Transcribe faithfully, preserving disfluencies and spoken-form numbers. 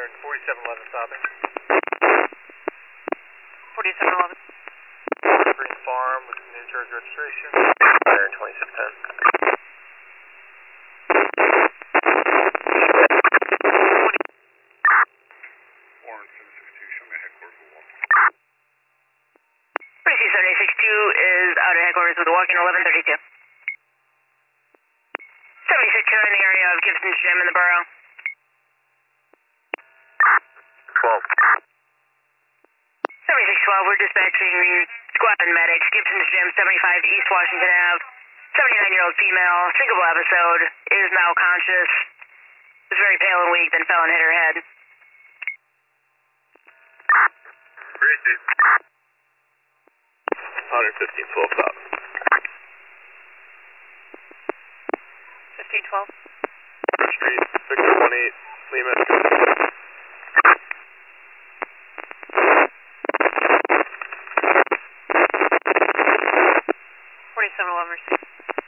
forty-seven eleven stopping. forty-seven eleven. Green Farm with new charge registration. Iron twenty-six ten. Warren seven six two, show me headquarters with walk. Pretty seven six two is out of headquarters with a walk-in eleven thirty-two. seventy-six two in the area of Gibson's Gym in the borough. twelve. seventy-six twelve, we're dispatching squad and medics, Gibson's Gym, seventy-five East Washington Avenue. seventy-nine-year-old female, drinkable episode, is now conscious. Was very pale and weak, then fell and hit her head. Receive. one fifteen twelve stop. fifteen twelve. First Street, Victor one eight, Lima. forty-seven eleven.